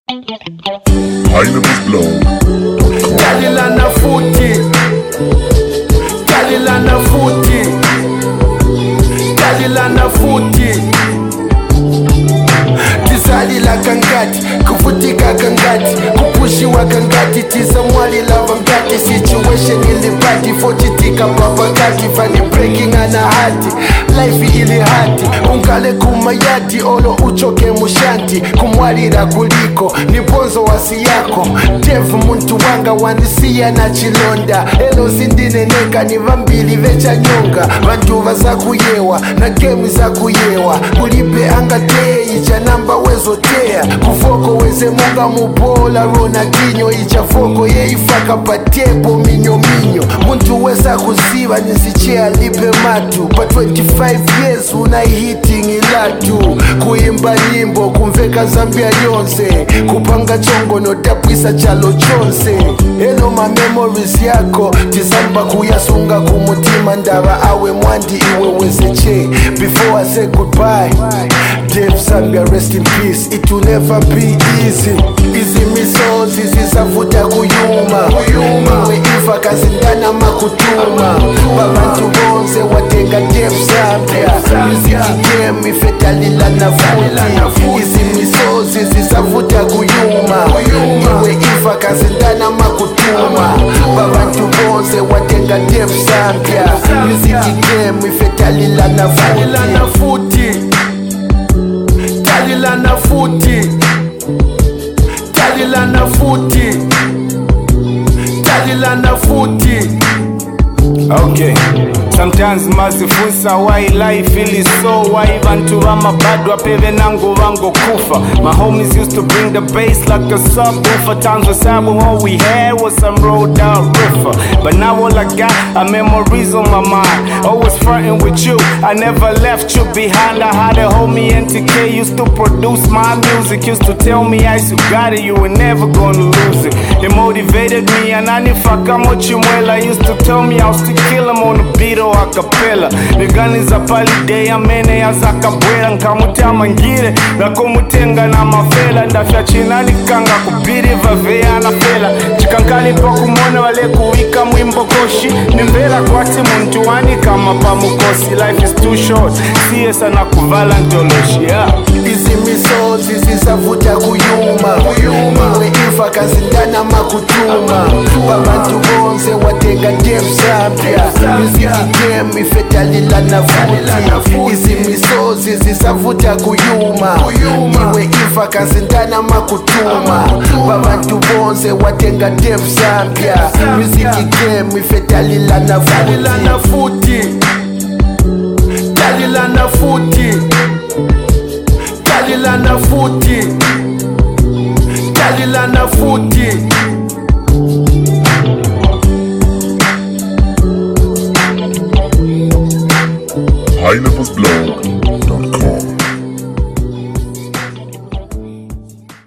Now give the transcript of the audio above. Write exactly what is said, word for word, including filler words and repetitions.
Talilana futi, Talilana futi, Talilana futi. Tizalila kangati, kufutika kangati, kupushiwa kangati, tizamwali lava ngati. Situation ili bati, fochitika babakati, fani breaking ana hati. Life ili hati, unkale kumayati, olo uchoke mushanti. Kumwalira kuliko, ni ponzo wasi yako. Dev muntu wanga wanisiya na chilonda. Elo zindine neka ni vambili vecha nyonga. Vantu vaza kuyewa, na game za kuyewa. Ulipe anga tei, icha namba wezo tea. Kufoko weze munga mubola, rona kinyo. Icha foko ye ifaka patebo minyo minyo. Muntu weza kuziva nisichea lipe matu. Pa twenty-five years unaihiting ilatu. Kuimba nyimbo kumveka Zambia yonse. Kupanga chongo no tapwisa chalo chonse. Elo ma memories yako tizamba kuyasunga kumutima. Ndava awe mwandi iwe wezeche. Before I say goodbye, Dev Zambia rest in peace. It will never be easy. Easy misozi zisavuta kuyuma. Iwe ifa kazindana makutuma. Babantu bonze watenga Dev Zambia. Music game ifetalilana futi. Easy misozi zisavuta kuyuma. Iwe ifa kazindana makutuma. Babantu bonze watenga Dev Zambia. Music game ifetalilana futi. Talilana futi, Talilana futi, Talilana futi. Okay, sometimes mazifunsa why life is so why vantu vama bado apeve nangu vango kufa. My homies used to bring the bass like a subwoofer. Times was sad when all we had was some rolled out roofer. But now all I got are memories on my mind. Always frontin' with you, I never left you behind. I had a homie N T K used to produce my music. Used to tell me I still got it, you were never gonna lose it. It motivated me and I nifaka mochimwela. Used to tell me I'll still kill him on the beat or a cappella. The gun is a paliday, amene ya zakabwela. Nkamutama ngire, na kumutenga na mafela. Ndafya chinani kanga kubiri vavea na fela. Chikankali pa kumona wale kuwika mwimbo koshi. Nimbela kwati muntu wani kama pa mukosi. Life is too short, siye sana kuvala ntoloshi, yeah. Izi misozi zisavuta kuyuma. Iwe ifa kazindana makutuma. Babantu bonze watenga Dev Zambia. Music game ifetalilana futi. Izi misozi zisavuta kuyuma. Iwe ifa kazindana makutuma. Babantu bonze watenga Dev Zambia. Music game ifetalilana futi. Talilana futi, Talilana futi, Talilana futi. High levels